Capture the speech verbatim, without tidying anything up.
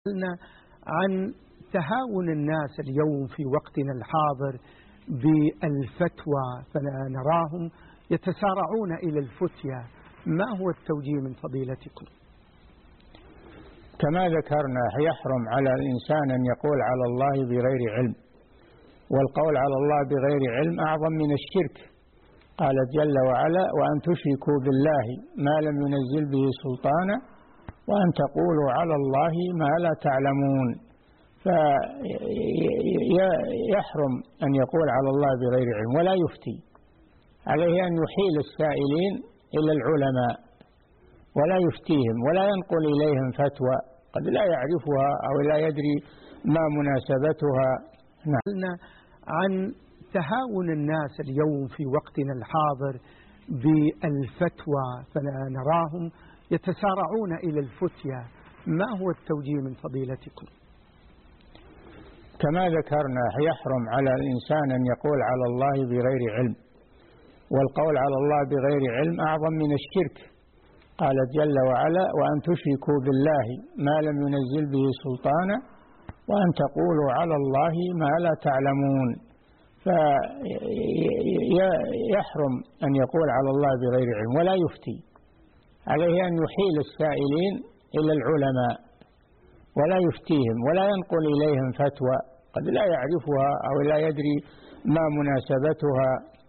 سألنا عن تهاون الناس اليوم في وقتنا الحاضر بالفتوى، فنراهم يتسارعون إلى الفتية. ما هو التوجيه من فضيلتكم؟ كما ذكرنا، يحرم على الإنسان أن يقول على الله بغير علم، والقول على الله بغير علم أعظم من الشرك. قال جل وعلا: وأن تشركوا بالله ما لم ينزل به سلطانا وأن تقولوا على الله ما لا تعلمون. فيحرم أن يقول على الله بغير علم ولا يفتي. عليه أن يحيل السائلين إلى العلماء ولا يفتيهم ولا ينقل إليهم فتوى قد لا يعرفها أو لا يدري ما مناسبتها. نعم. عن تهاون الناس اليوم في وقتنا الحاضر بالفتوى، فنراهم يتسارعون إلى الفتية. ما هو التوجيه من فضيلتكم؟ كما ذكرنا، يحرم على الإنسان أن يقول على الله بغير علم، والقول على الله بغير علم أعظم من الشرك. قال جل وعلا: وأن تشركوا بالله ما لم ينزل به سلطانا وأن تقولوا على الله ما لا تعلمون. فيحرم أن يقول على الله بغير علم ولا يفتي. عليه أن يحيل السائلين إلى العلماء ولا يفتيهم ولا ينقل إليهم فتوى قد لا يعرفها أو لا يدري ما مناسبتها.